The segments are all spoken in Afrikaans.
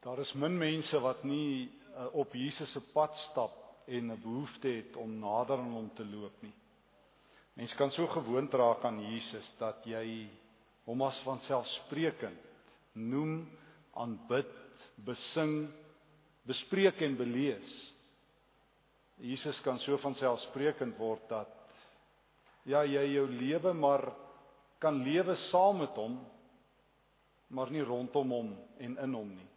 Daar is min mense wat nie op Jesus se pad stap en 'n behoefte het om nader aan hom te loop nie. Mense kan so gewoond raak aan Jesus dat jy hom as vanselfsprekend noem, aanbid, besing, bespreek en belees. Jesus kan so vanselfsprekend word dat jy jou lewe maar kan lewe saam met hom, maar nie rondom hom en in hom nie.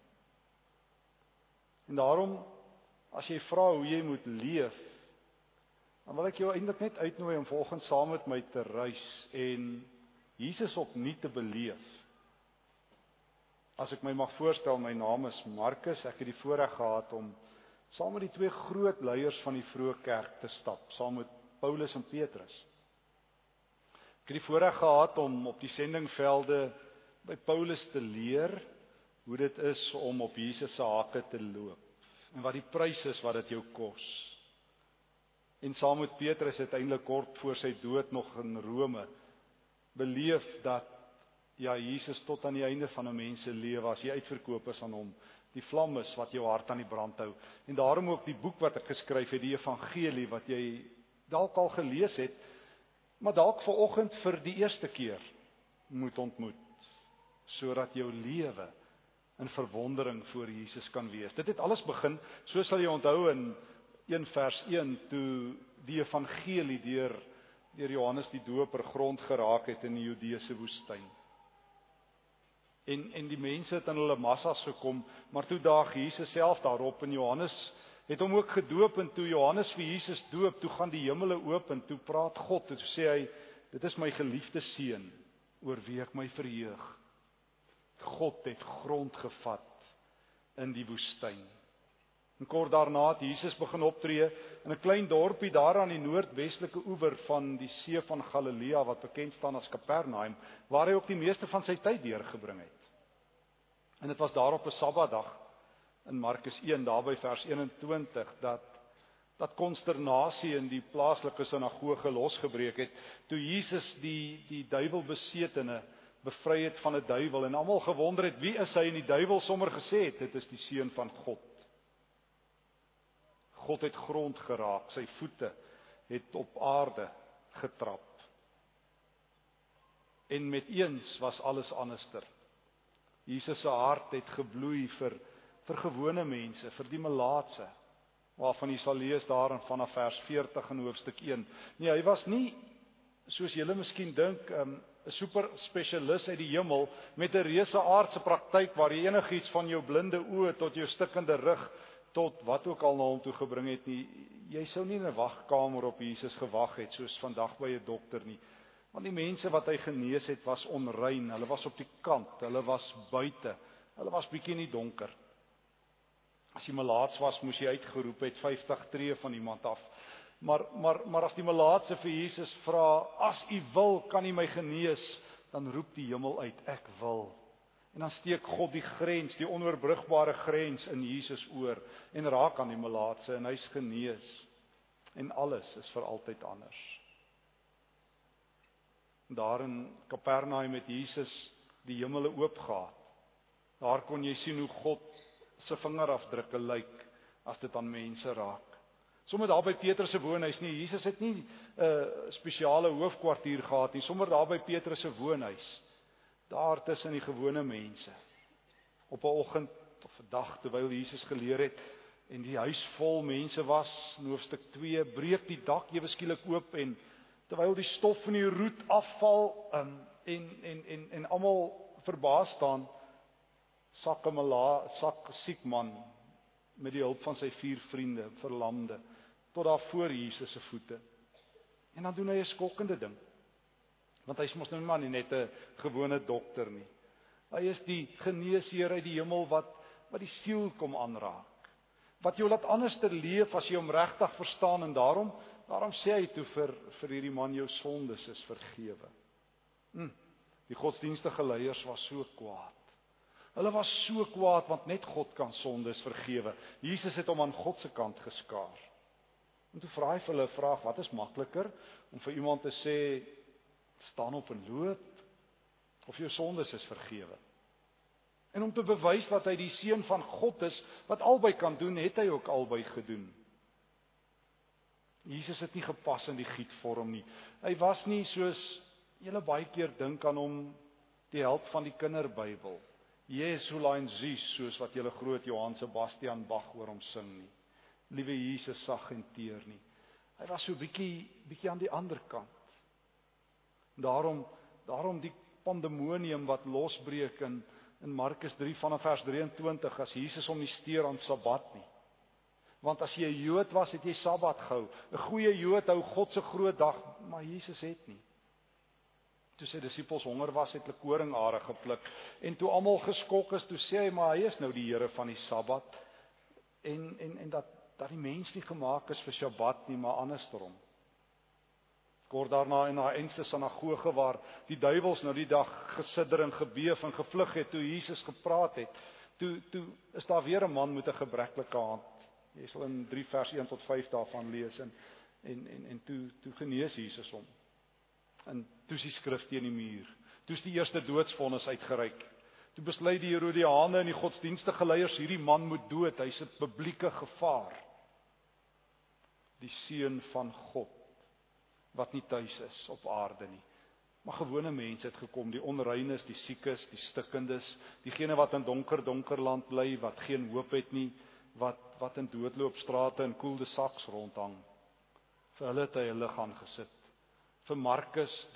En daarom, as jy vra hoe jy moet leef, dan wil ek jou eintlik net uitnooi om vanoggend saam met my te reis en Jesus opnuut te beleef. As ek my mag voorstel, my naam is Marcus, ek het die voorreg gehad om saam met die twee groot leiers van die vroeë kerk te stap, saam met Paulus en Petrus. Ek het die voorreg gehad om op die sendingvelde by Paulus te leer hoe dit is om op Jesus se hakke te loop en wat die prys is wat dit jou kos. En saam met Petrus uiteindelik kort voor sy dood nog in Rome beleef dat Jesus tot aan die einde van 'n mens se lewe, as jy uitverkoop is aan hom, die vlam is wat jou hart aan die brand hou. En daarom ook die boek wat ek geskryf het, die evangelie wat jy dalk al gelees het, maar dalk vanoggend vir die eerste keer moet ontmoet, sodat jou lewe in verwondering voor Jesus kan wees. Dit het alles begin, so sal jy onthou in 1 vers 1, toe die evangelie deur Johannes die Doper grond geraak het in die Judeese woestyn. En die mense het in hulle massas gekom, maar toe daag Jesus self daarop, en Johannes het hom ook gedoop, en toe Johannes vir Jesus doop, toe gaan die hemele oop, en toe praat God, en toe sê hy, dit is my geliefde seun, oor wie ek my verheug. God het grond gevat in die woestyn. En kort daarna het Jesus begin optree in 'n klein dorpie daar aan die noordwestelike oewer van die see van Galilea, wat bekend staan as Kapernaum, waar hy ook die meeste van sy tyd deurgebring het. En dit was daar op 'n Sabbatdag in Markus 1, daar by vers 21, dat konsternasie in die plaaslike sinagoge losgebreek het, toe Jesus die duiwelbesetene bevry het van 'n duiwel, en almal gewonder het, wie is hy, en die duiwel sommer gesê het, dit is die seun van God. God het grond geraak, sy voete het op aarde getrap. En met eens was alles anderster. Jesus se hart het gebloei vir gewone mense, vir die melaatse, waarvan jy sal lees daar vanaf vers 40 in hoofstuk 1. Nee, hy was nie, soos julle miskien dink, 'n super spesialis uit die hemel met 'n reuse aardse praktyk waar jy enigiets van jou blinde oë tot jou stikkende rug tot wat ook al na hom toe gebring het nie. Jy sou nie in 'n wagkamer op Jesus gewag het soos vandag by 'n dokter nie. Want die mense wat hy genees het was onrein, hulle was op die kant, hulle was buite, hulle was bietjie in die donker. As jy melaats was, moes jy uitgeroep het 50 tree van iemand af. Maar as die melaatse vir Jesus vra, as u wil, kan u my genees, dan roep die hemel uit, ek wil. En dan steek God die grens, die onoorbrigbare grens in Jesus oor, en raak aan die melaatse, en hy's genees. En alles is vir altyd anders. Daar in Kapernaum het Jesus die hemele oopgehaat. Daar kon jy sien hoe God se vingerafdrukke lyk as dit aan mense raak. Sommer daar by Petrus se woonhuis nie. Jesus het nie 'n spesiale hoofkwartier gehad nie, sommer daar by Petrus se woonhuis. Daar tussen die gewone mense. Op 'n oggend of 'n dag terwyl Jesus geleer het en die huis vol mense was, in hoofstuk 2, breek die dak ewe skielik oop, en terwyl die stof van die roet afval en almal verbaas staan, sak 'n siek man met die hulp van sy 4 vriende, verlamde, tot daar voor Jesus se voete. En dan doen hy 'n skokkende ding. Want hy is mos nou maar nie net 'n gewone dokter nie. Hy is die geneesheer uit die hemel wat die siel kom aanraak. Wat jou laat anders te leef as jy hom regtig verstaan, en daarom sê hy toe vir hierdie man, jou sondes is vergewe. Die godsdienstige leiers was so kwaad. Hulle was so kwaad want net God kan sondes vergewe. Jesus het hom aan God se kant geskaar. En toe vra hy vir hulle 'n vraag, wat is makliker om vir iemand te sê, staan op en loop, of jou sondes is vergewe? En om te bewys dat hy die seun van God is, wat albei kan doen, het hy ook albei gedoen. Jesus het nie gepas in die gietvorm nie. Hy was nie soos, julle baie keer dink aan hom, die held van die kinderbybel. Jesulijn Zies, soos wat julle groot Johann Sebastian Bach oor hom sing nie. Liewe Jesus sag en teer nie. Hy was so bietjie aan die ander kant. Daarom die pandemonium wat losbreek in Markus 3 vanaf vers 23, as Jesus hom nie steur aan Sabbat nie. Want as jy 'n Jood was, het jy Sabbat gehou. 'n Goeie Jood hou God se groot dag, maar Jesus het nie. Toe sy disippels honger was, het hulle koringare gepluk. En toe almal geskok is, toe sê hy, maar hy is nou die Here van die Sabbat. En dat die mens nie gemaak is vir Sabbat nie, maar andersom. Kort daarna in haar einste sinagoge waar die duiwels nou die dag gesidder en gebeef en gevlug het toe Jesus gepraat het. Toe is daar weer 'n man met 'n gebreklike hand. Jy sal in 3 vers 1 tot 5 daarvan lees en toe genees Jesus hom. En toe is die skrif teen die muur. Toe is die eerste doodsvonnis uitgereik. Toe besluit die Herodiane en die godsdienstige leiers hierdie man moet dood, hy's 'n publieke gevaar. Die seun van God wat nie tuis is op aarde nie. Maar gewone mense het gekom, die onreines, die siekes, die stikkendes, diegene wat in donker land bly, wat geen hoop het nie, wat in doodloopstrate en koeldesaks rondhang. Vir hulle het hy 'n lig aangesit. Vir Markus,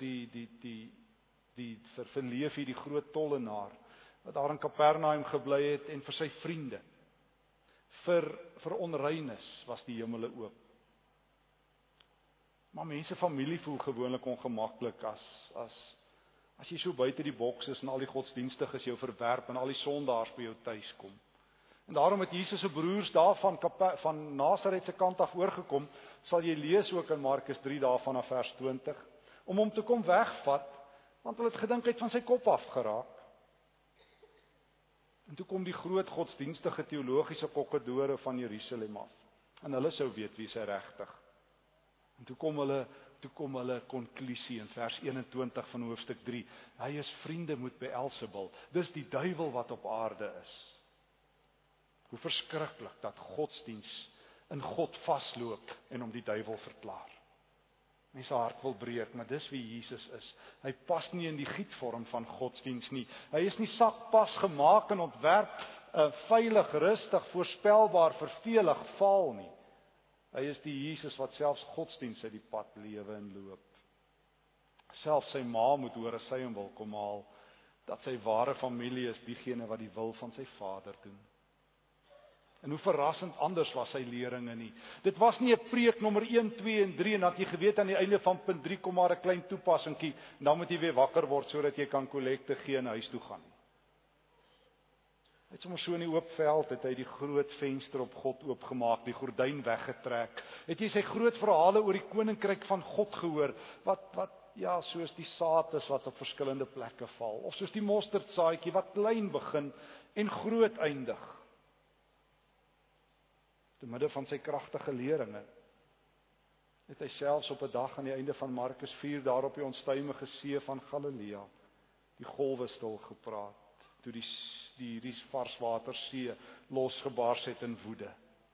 vir Leefi, die groot tollenaar, wat daar in Kapernaum gebly het, en vir sy vriende. Vir onreines was die hemele oop. Maar mense familie voel gewoonlik ongemaklik as jy so buite die boks is en al die godsdienstiges jou verwerp en al die sondaars by jou tuis kom. En daarom het Jesus se broers daar van Nasaret se kant af oorgekom, sal jy lees ook in Markus 3 daarvan af vers 20, om hom te kom wegvat, want hulle het gedink hy het van sy kop afgeraak. En toe kom die groot godsdienstige teologiese kokkedore van Jerusalem af, en hulle sou weet wie sy regtig. En toe kom hulle konklusie in vers 21 van hoofstuk 3. Hy is vriende met Beelzebul. Dis die duiwel wat op aarde is. Hoe verskriklik dat godsdiens in God vasloop en hom die duiwel verklaar. Mense hart wil breek, maar dis wie Jesus is. Hy pas nie in die gietvorm van godsdiens nie. Hy is nie sakpas gemaak en ontwerp, veilig, rustig, voorspelbaar, vervelig, vaal nie. Hy is die Jesus wat selfs godsdiens uit die pad lewe en loop. Selfs sy ma moet hoor as sy hom wil kom haal, dat sy ware familie is diegene wat die wil van sy Vader doen. En hoe verrassend anders was sy leringe nie. Dit was nie 'n preek nommer 1, 2 en 3 en dat jy geweet aan die einde van punt 3 kom maar 'n klein toepassingkie en dan moet jy weer wakker word sodat jy kan kollekte gee en huis toe gaan. Hy het sommer so in die oop veld, het hy die groot venster op God oopgemaak, die gordyn weggetrek. Het jy sy groot verhale oor die koninkryk van God gehoor, wat soos die saad is wat op verskillende plekke val, of soos die mosterdsaadjie wat klein begin en groot eindig. Te midde van sy kragtige leringe, het hy selfs op 'n dag aan die einde van Markus 4, daar op die onstuimige see van Galilea, die golwe stil gepraat, toe die varswatersee losgebars het in woede.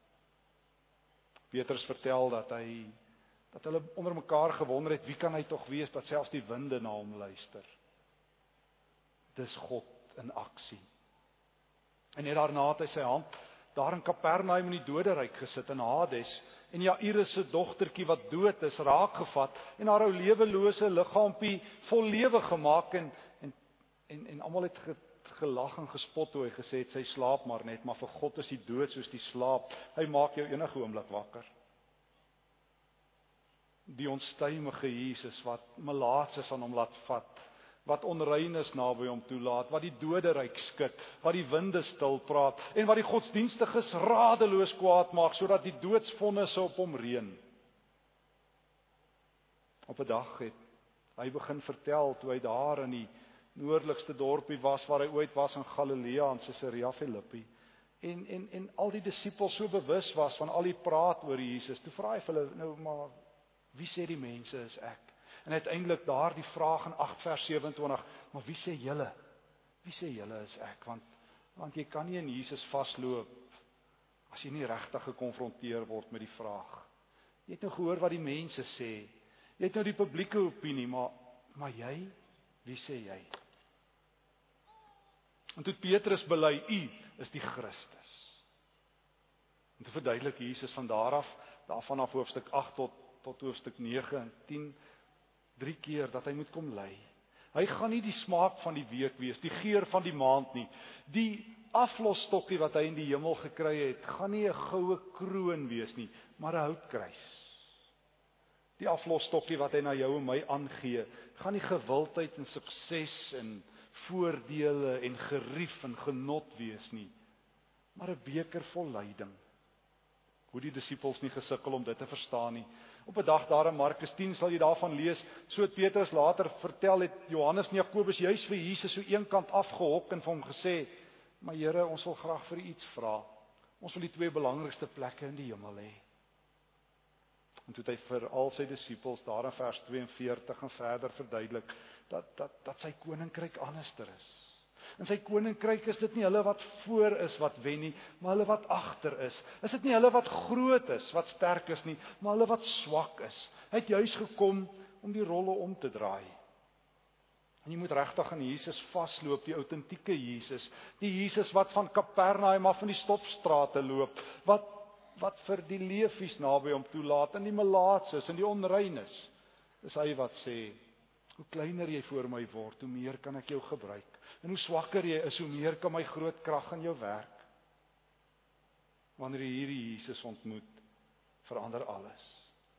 Petrus vertel dat hulle onder mekaar gewonder het, wie kan hy tog wees, dat selfs die winde na hom luister. Dis God in aksie. En net daarna het hy sy hand daar in Kapernaum in die doderyk gesit in Hades, en Jairus se dogtertjie wat dood is, raak gevat, en haar ou lewelose liggaampie vol lewe gemaak, en almal het gelag en gespot toe hy gesê het, sy slaap maar net, maar vir God is die dood soos die slaap, hy maak jou enige oomblik wakker. Die onstuimige Jesus wat melaatses aan hom laat vat, wat onrein is naby hom toelaat, wat die doderyk skud, wat die winde stil praat, en wat die godsdienstiges radeloos kwaad maak, sodat die doodsvonnisse op hom reën. Op 'n dag het hy begin vertel, toe hy daar in die noordelikste dorpie was, waar hy ooit was in Galilea, in Caesarea Philippi, en al die disippels so bewus was van al die praat oor Jesus, toe vra hy vir hulle, nou maar, wie sê die mense is ek? En uiteindelik daar die vraag in 8 vers 27, maar wie sê julle? Wie sê julle is ek? Want Want jy kan nie in Jesus vasloop as jy nie regtig gekonfronteer word met die vraag. Jy het nou gehoor wat die mense sê. Jy het nou die publieke opinie, maar jy, wie sê jy? En toe Petrus bely, U is die Christus. En toe verduidelik Jesus van daarvan af hoofstuk 8 tot hoofstuk 9 en 10, 3 keer dat hy moet kom ly. Hy gaan nie die smaak van die week wees, die geur van die maand nie. Die aflosstokkie wat hy in die hemel gekry het, gaan nie 'n goue kroon wees nie, maar 'n houtkruis. Die aflosstokkie wat hy na jou en my aangee, gaan nie gewildheid en sukses en voordele en gerief en genot wees nie, maar 'n beker vol lyding. Hoe die disippels nie gesukkel om dit te verstaan nie. Op 'n dag daar in Markus 10 sal jy daarvan lees, so het Petrus later vertel, het Johannes en Jakobus juis vir Jesus so eenkant afgehok en vir hom gesê, maar Here, ons wil graag vir U iets vra. Ons wil die 2 belangrikste plekke in die hemel hê. En toe het hy vir al sy disippels daar in vers 42 en verder verduidelik, dat sy koninkryk anderster is. In sy koninkryk is dit nie hulle wat voor is wat wen nie, maar hulle wat agter is. Is dit nie hulle wat groot is, wat sterk is nie, maar hulle wat swak is. Hy het juis gekom om die rolle om te draai. En jy moet regtig aan Jesus vasloop, die autentieke Jesus, die Jesus wat van Kapernaum af in die stopstrate loop, wat vir die leefies naby hom toelaat, en die melaatses en die onreines. Dis hy wat sê, hoe kleiner jy voor my word, hoe meer kan ek jou gebruik. En hoe swakker jy is, hoe meer kan my groot krag in jou werk. Wanneer jy hierdie Jesus ontmoet, verander alles.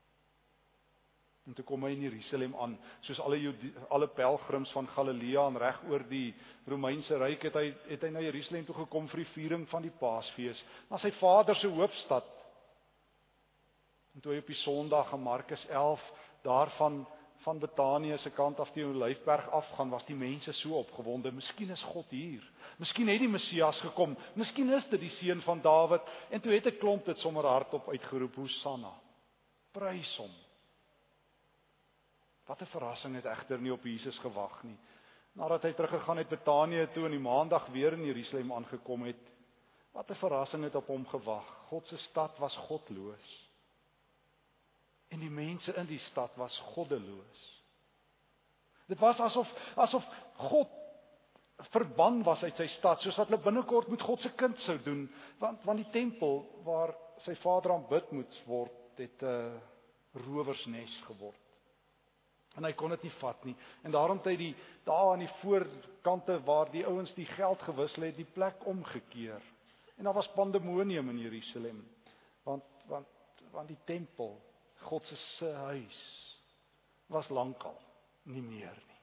En toe kom hy in Jerusalem aan, soos alle pelgrims van Galilea en reg oor die Romeinse ryk het hy na Jerusalem toe gekom vir die viering van die Paasfees, na sy vader se hoofstad. En toe hy op die Sondag in Markus 11 daarvan van Betanië se kant af teen Olyfberg afgaan, was die mense so opgewonde. Miskien is God hier. Miskien het die Messias gekom. Miskien is dit die seun van Dawid. En toe het 'n klomp dit sommer hardop uitgeroep, Hosanna. Prys hom. Wat 'n verrassing het egter nie op Jesus gewag nie. Nadat hy teruggegaan het Betanië toe en die maandag weer in Jerusalem aangekom het, wat 'n verrassing het op hom gewag. God se stad was godloos. En die mense in die stad was goddeloos. Dit was asof God verban was uit sy stad, soos wat hulle binnekort met God se kind sou doen, want die tempel waar sy vader aanbid moet word, het 'n rowersnes geword. En hy kon dit nie vat nie. En daarom het hy daar aan die voorkante waar die ouens die geld gewissel het, die plek omgekeer. En daar was pandemonium in Jerusalem, want die tempel, God se huis, was lankal nie meer nie.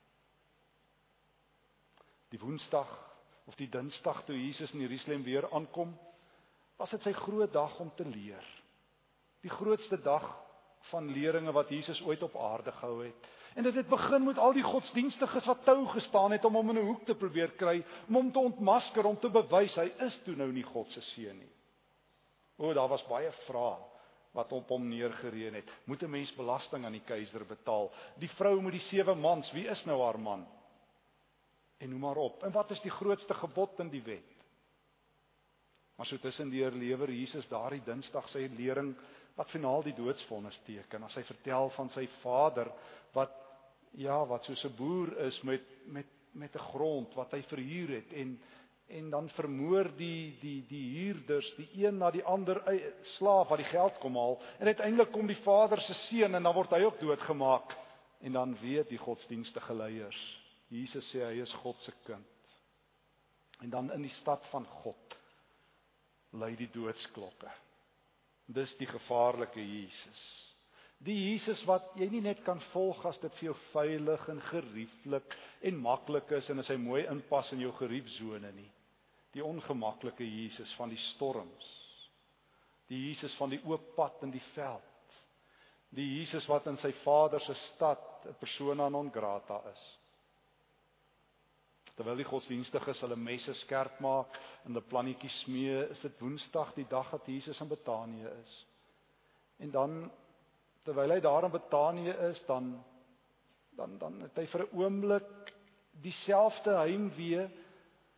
Die Woensdag of die Dinsdag toe Jesus in Jerusalem weer aankom, was dit sy groot dag om te leer. Die grootste dag van leringe wat Jesus ooit op aarde gehou het. En dit het begin met al die godsdienstiges wat tou gestaan het om hom in 'n hoek te probeer kry, om hom te ontmasker, om te bewys hy is toe nou nie God se seun nie. Daar was baie vrae wat op hom neergereën het. Moet 'n mens belasting aan die keiser betaal? Die vrou met die 7 mans, wie is nou haar man? En noem maar op. En wat is die grootste gebod in die wet? Maar so tussendeur lewer Jesus daardie Dinsdag sy lering wat finaal die doodsvonnis teken. As hy vertel van sy vader wat soos 'n boer is met 'n grond wat hy verhuur het en dan vermoor die huurders, die een na die ander slaaf wat die geld kom haal, en uiteindelik kom die vader se seun en dan word hy ook doodgemaak. En dan weet die godsdienstige leiers, Jesus sê hy is God se kind. En dan in die stad van God lui die doodsklokke. Dis die gevaarlike Jesus. Die Jesus wat jy nie net kan volg as dit vir jou veilig en gerieflik en maklik is en as hy mooi inpas in jou geriefsone nie. Die ongemaklike Jesus van die storms. Die Jesus van die oop pad in die veld. Die Jesus wat in sy Vader se stad 'n persona non grata is. Terwyl die godsdienstiges hulle messe skerp maak en hulle plannetjies smee, is dit Woensdag, die dag dat Jesus in Betanië is. En dan, terwyl hy daar in Betanië is, dan het hy vir 'n oomblik dieselfde heimwee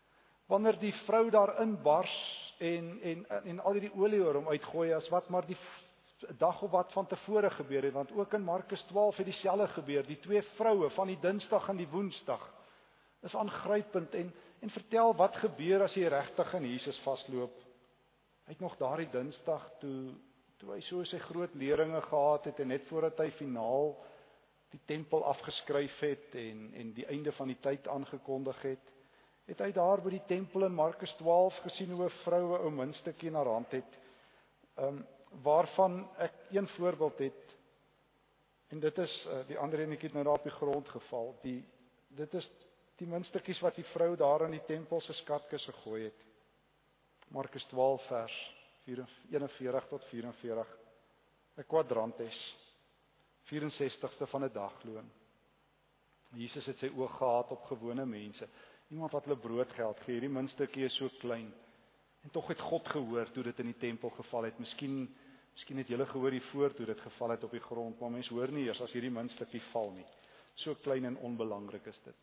Wanneer die vrou daarin bars en al die olie oor hom uitgooi, as wat maar die dag of wat van tevore gebeur het, want ook in Markus 12 het dieselfde gebeur, die twee vroue van die Dinsdag en die Woensdag, is aangrypend en vertel wat gebeur as jy regtig in Jesus vasloop. Hy het nog daardie Dinsdag, toe hy so sy groot leringe gehad het, en net voordat hy finaal die tempel afgeskryf het, en die einde van die tyd aangekondig het hy daar by die tempel in Markus 12 gesien hoe 'n vrou 'n ou muntstukkie in haar hand het, waarvan ek een voorbeeld het, en dit is, die ander enetjie het nou daar op die grond geval, dit is die muntstukkies wat die vrou daar in die tempel se skatkis gegooi het. Markus 12 vers 41 tot 44, 'n kwadrantes, 64ste van 'n dagloon. Jesus het sy oog gehad op gewone mense, iemand wat hulle broodgeld gee, hierdie muntstukkie is so klein, en tog het God gehoor toe dit in die tempel geval het. Miskien het julle gehoor hiervoor toe dit geval het op die grond, maar mens hoor nie eers as hierdie muntstukkie val nie. So klein en onbelangrik is dit.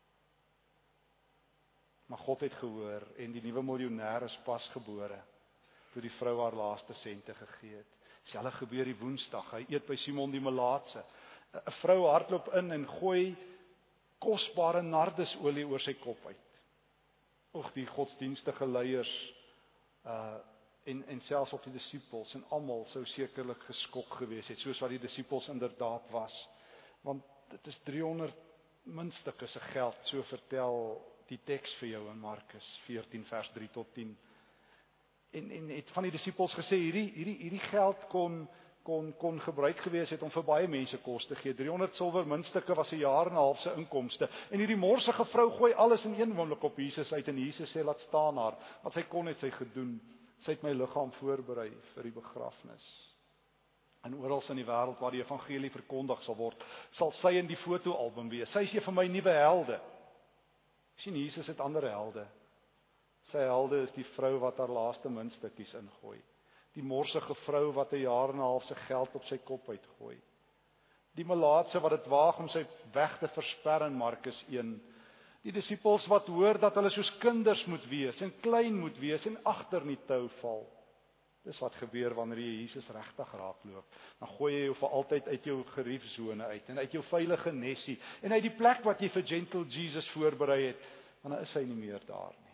Maar God het gehoor, en die nuwe miljonair is pas gebore, toe die vrou haar laaste sente gegee het. Selfs gebeur die Woensdag, hy eet by Simon die Melaatse. 'n Vrou hardloop in en gooi kosbare nardesolie oor sy kop uit. Die godsdienstige leiers, en selfs op die disippels, en almal sou sekerlik geskok gewees het, soos wat die disippels inderdaad was. Want dit is 300 muntstukke se geld, so vertel die teks vir jou in Markus 14 vers 3 tot 10. En het van die disippels gesê, hierdie geld kon gebruik gewees het om vir baie mense kos te gee. 300 silwer muntstukke was 'n jaar en 'n half se inkomste. En hierdie morsige vrou gooi alles in een oomblik op Jesus uit, en Jesus sê, laat staan haar. Wat sy kon het sy gedoen. Sy het my liggaam voorberei vir die begrafnis. En oral in die wêreld waar die evangelie verkondig sal word, sal sy in die fotoalbum wees. Sy is een van my nuwe helde. Sien, Jesus het ander helde. Sy helde is die vrou wat haar laaste muntstukkies ingooi. Die morsige vrou wat 'n jaar en 'n half se geld op sy kop uitgooi. Die melaatse wat dit waag om sy weg te versper in Markus 1. Die disippels wat hoor dat hulle soos kinders moet wees en klein moet wees en agter in die tou val. Dis wat gebeur wanneer jy Jesus regtig raakloop. Dan gooi jy jou vir altyd uit jou geriefsone uit en uit jou veilige nesie en uit die plek wat jy vir gentle Jesus voorberei het, want dan is hy nie meer daar nie.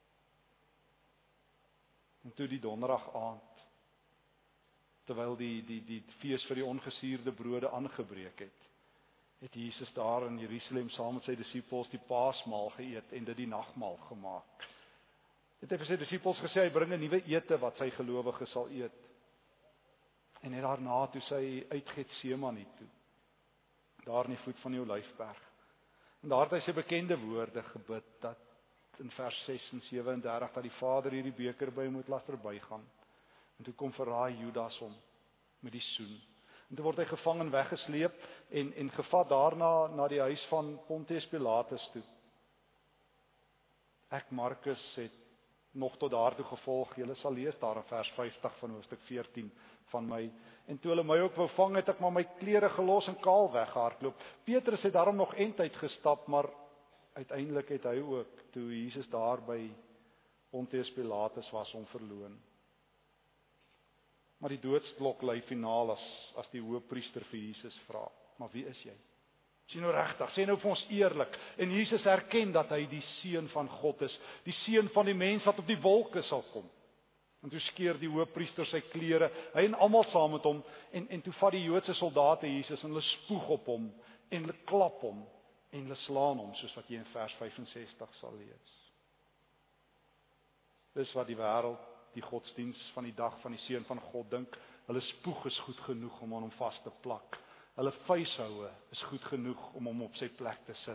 En toe die donderdag aand, terwyl die fees vir die ongesuurde brode aangebreek het Jesus daar in Jerusalem saam met sy disippels die Paasmaal geëet en dit die nagmaal gemaak. Het hy vir sy disippels gesê, hy bring 'n nuwe ete wat sy gelowiges sal eet. En net daarna toe sy uit Getsemane toe, daar in die voet van die Olyfberg. En daar het hy sy bekende woorde gebid, dat in vers 6 en 37, dat die Vader hierdie beker by hom moet laat verbygaan. En toe kom verraai Judas hom met die soen. En toe word hy gevang en weggesleep en gevat daarna na die huis van Pontius Pilatus toe. Ek, Markus, het nog tot daartoe gevolg. Julle sal lees daar in vers 50 van hoofstuk 14 van my. En toe hulle my ook wou vang, het ek maar my klere gelos en kaal weggehardloop. Petrus het daarom nog eintyd gestap, maar uiteindelik het hy ook, toe Jesus daar by Pontius Pilatus was, hom verloon. Maar die doodsklok lui finaal as die hoëpriester vir Jesus vra, maar wie is jy? Sien nou regtig, sê nou vir ons eerlik. En Jesus erken dat hy die seun van God is, die seun van die mens wat op die wolke sal kom. En toe skeer die hoëpriester sy klere, hy en almal saam met hom, en toe vat die Joodse soldate Jesus en hulle spoeg op hom, en hulle klap hom, en hulle slaan hom, soos wat jy in vers 65 sal lees. Dis wat die wêreld, die godsdiens van die dag van die seun van God dink, hulle spoeg is goed genoeg om aan hom vas te plak. Hulle vuishoue is goed genoeg om hom op sy plek te sit.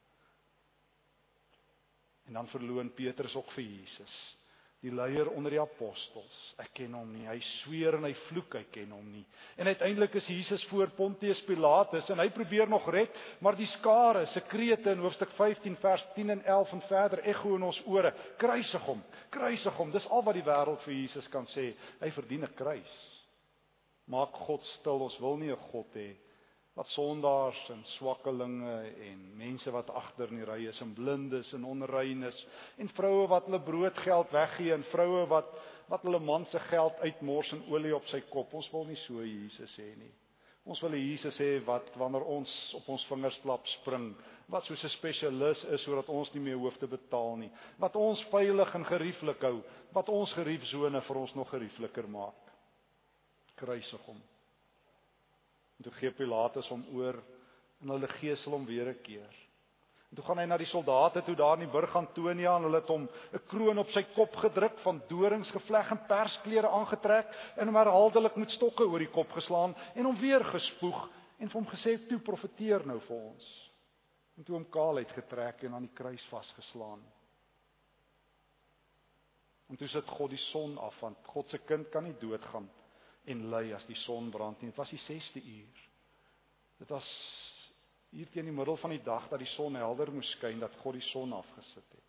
En dan verloon Petrus ook vir Jesus, die leier onder die apostels. Ek ken hom nie, hy sweer en hy vloek, ek ken hom nie. En uiteindelik is Jesus voor Pontius Pilatus en hy probeer nog red, maar die skare se krete in hoofstuk 15 vers 10 en 11 en verder ekho in ons ore, kruisig hom, dis al wat die wêreld vir Jesus kan sê, hy verdien 'n kruis. Maak God stil, ons wil nie 'n God hê wat sondaars en swakkelinge en mense wat agter in die ry is en blindes en onrein is en vroue wat hulle broodgeld weggee en vroue wat hulle man se geld uitmors en olie op sy kop. Ons wil nie so Jesus hê nie. Ons wil 'n Jesus hê wat wanneer ons op ons vingers klap spring, wat soos 'n spesialis is sodat ons nie meer hoef te betaal nie, wat ons veilig en gerieflik hou, wat ons geriefsone vir ons nog geriefliker maak. Kruisig hom. En toe gee Pilatus hom oor en hulle gesel hom weer 'n keer. En toe gaan hy na die soldate toe daar in die burg Antonia en hulle het hom 'n kroon op sy kop gedruk, van dorings gevleg en persklere aangetrek en hom herhaaldelik met stokke oor die kop geslaan en hom weer gespoeg en vir hom gesê, toe profeteer nou vir ons. En toe hom kaal uitgetrek en aan die kruis vasgeslaan. En toe sit God die son af, want God se kind kan nie doodgaan en ly as die son brand nie. Dit was die 6de uur. Dit was hier teen die middel van die dag dat die son helder moes skyn, dat God die son afgesit het.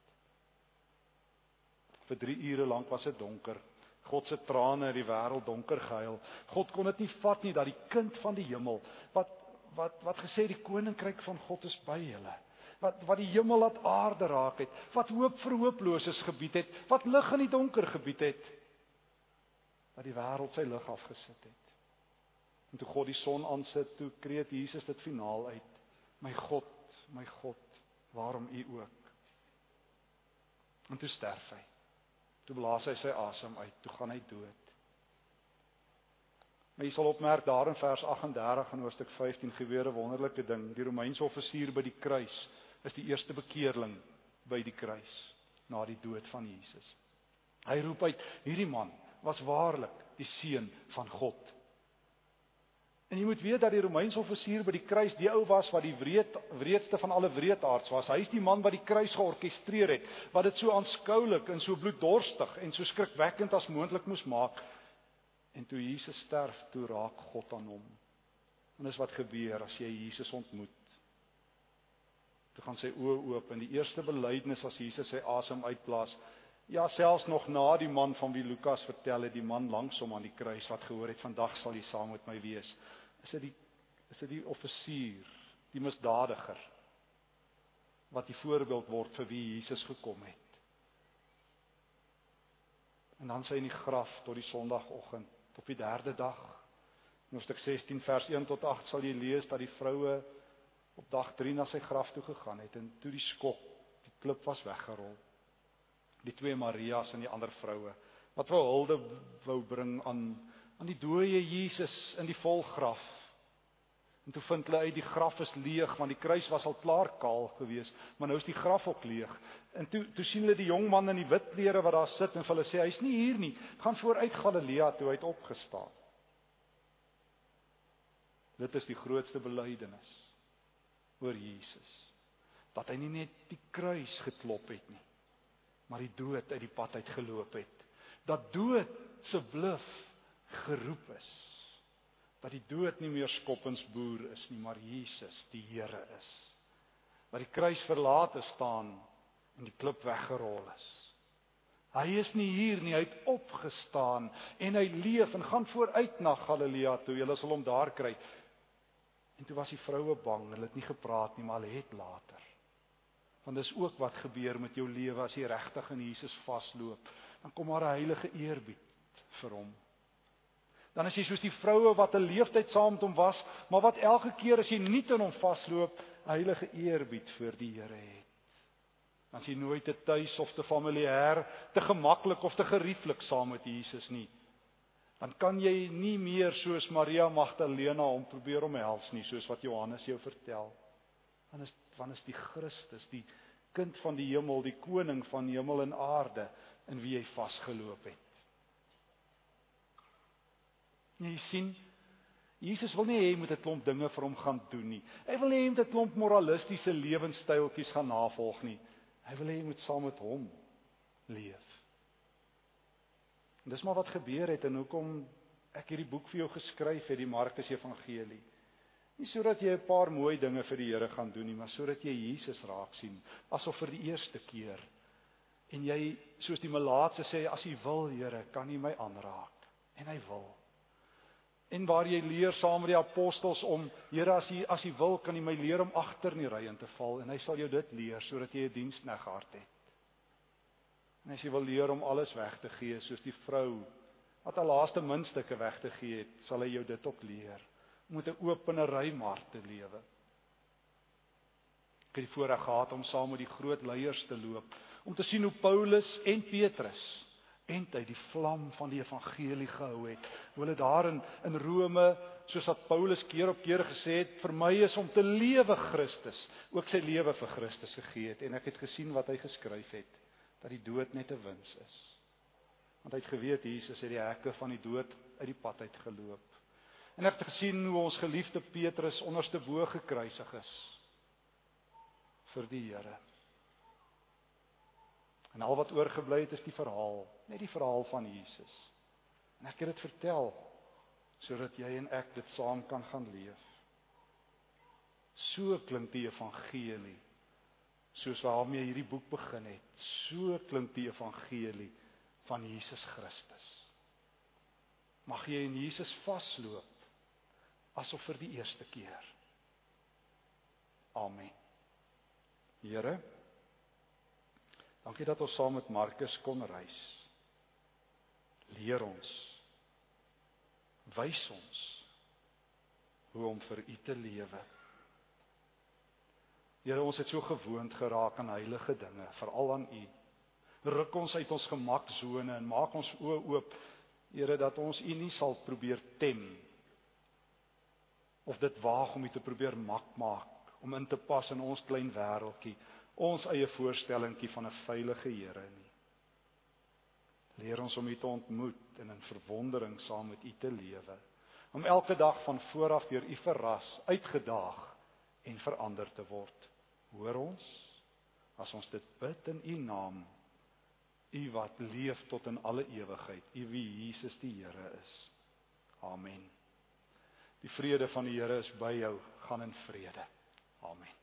Vir 3 ure lank was dit donker. God se trane het die wêreld donker gehuil. God kon dit nie vat nie dat die kind van die hemel wat gesê die koninkryk van God is by julle. Wat die hemel laat aarde raak het, wat hoop vir hooploses gebied het, wat lig in die donker gebied het, dat die wêreld sy lig afgesit het. En toe God die son aansit, toe kreet Jesus dit finaal uit. My God, waarom U ook? En toe sterf hy. Toe blaas hy sy asem uit, toe gaan hy dood. Maar jy sal opmerk daar in vers 38 in hoofstuk 15 gebeur 'n wonderlike ding. Die Romeinse offisier by die kruis is die eerste bekeerling by die kruis na die dood van Jesus. Hy roep uit, hierdie man was waarlik die seun van God. En jy moet weet dat die Romeinse offisier by die kruis die ou was wat die wreedste van alle wreedaards was. Hy is die man wat die kruis georkestreer het, wat dit so aanskoulik en so bloeddorstig en so skrikwekkend as moontlik moes maak. En toe Jesus sterf, toe raak God aan hom. En dis wat gebeur as jy Jesus ontmoet. Toe gaan sy oë oop en die eerste belydenis as Jesus sy asem uitblaas. Ja, selfs nog na die man van wie Lukas vertel het, die man langs hom aan die kruis wat gehoor het, vandag sal jy saam met my wees. Is dit die offisier, die misdadiger, wat die voorbeeld word vir wie Jesus gekom het. En dan sy in die graf tot die Sondagoggend, op die 3de dag. In hoofstuk 16 vers 1 tot 8 sal jy lees dat die vroue op dag 3 na sy graf toe gegaan het, en toe die skok, die klip was weggerol. Die 2 Marias en die ander vroue, wat wou hulde wou bring aan die dooie Jesus in die volgraf. En toe vind hulle uit die graf is leeg, want die kruis was al klaar kaal gewees, maar nou is die graf ook leeg. En toe sien hulle die jong man in die wit klere wat daar sit en vir hulle sê, hy is nie hier nie, gaan vooruit Galilea toe, hy het opgestaan. Dit is die grootste belydenis oor Jesus, dat hy nie net die kruis geklop het nie, maar die dood uit die pad uit geloop het. Dat dood se bluf geroep is. Dat die dood nie meer skoppensboer is nie, maar Jesus, die Here is. Dat die kruis verlate staan en die klip weggerol is. Hy is nie hier nie, hy het opgestaan en hy leef en gaan vooruit na Galilea toe. Julle sal hom daar kry. En toe was die vroue bang, hulle het nie gepraat nie, maar hulle het later. Want dis ook wat gebeur met jou lewe as jy regtig in Jesus vasloop. Dan kom maar 'n heilige eerbied vir hom. Dan is jy soos die vroue wat 'n leeftyd saam met hom was, maar wat elke keer as jy nie in hom vasloop, heilige eerbied vir die Here het. Dan is jy nooit te tuis of te familier, te gemaklik of te gerieflik saam met Jesus nie. Dan kan jy nie meer soos Maria Magdalena hom probeer omhels nie, soos wat Johannes jou vertel. Dan is die Christus, die kind van die hemel, die koning van hemel en aarde, in wie hy vasgeloop het. Jy sien, Jesus wil nie hê jy moet 'n klomp dinge vir hom gaan doen nie. Hy wil nie hê jy moet 'n klomp moralistiese lewenstyltjies gaan navolg nie. Hy wil hê jy moet saam met hom leef. En dis maar wat gebeur het en hoekom ek hierdie boek vir jou geskryf het, die Markus Evangelie. Nie sodat jy 'n paar mooi dinge vir die Here gaan doen nie, maar sodat jy Jesus raak sien, asof vir die eerste keer. En jy, soos die melaatse sê, as U wil, Here, kan U my aanraak. En hy wil. En waar jy leer saam met die apostels om, Here, as jy wil, kan jy my leer om agter in die ry in te val, en hy sal jou dit leer, sodat jy 'n dienskneghart het. En as jy wil leer om alles weg te gee, soos die vrou, wat haar laaste muntstukke weg te gee het, sal hy jou dit ook leer. Om met 'n openerry mark te lewe. Ek het die voorreg gehad om saam met die groot leiers te loop, om te sien hoe Paulus en Petrus uit die vlam van die evangelie gehou het. Hoe hulle daar in Rome, soos wat Paulus keer op keer gesê het, vir my is om te lewe Christus, ook sy lewe vir Christus gegee het. En ek het gesien wat hy geskryf het, dat die dood net 'n wins is. Want hy het geweet, Jesus het die hekke van die dood uit die pad uit geloop. En ek het gesien hoe ons geliefde Petrus onderste bo gekruisig is vir die Here. En al wat oorgebly het is die verhaal, net die verhaal van Jesus. En ek het dit vertel, sodat jy en ek dit saam kan gaan leef. So klink die evangelie, soos waarmee hierdie boek begin het. So klink die evangelie van Jesus Christus. Mag jy in Jesus vasloop, asof vir die eerste keer. Amen. Here, dankie dat ons saam met Markus kon reis. Leer ons, wys ons, hoe om vir U te lewe. Here, ons het so gewoond geraak aan heilige dinge, veral aan U. Ruk ons uit ons gemaksone en maak ons oë oop, Here, dat ons U nie sal probeer tem, of dit waag om U te probeer mak maak, om in te pas in ons klein wêreldjie, ons eie voorstellingkie van 'n veilige Here nie. Leer ons om U te ontmoet en in verwondering saam met U te lewe, om elke dag van vooraf deur U verras, uitgedaag en verander te word. Hoor ons, as ons dit bid in U naam, U wat leef tot in alle ewigheid, U wie Jesus die Here is. Amen. Die vrede van die Here is by jou, gaan in vrede. Amen.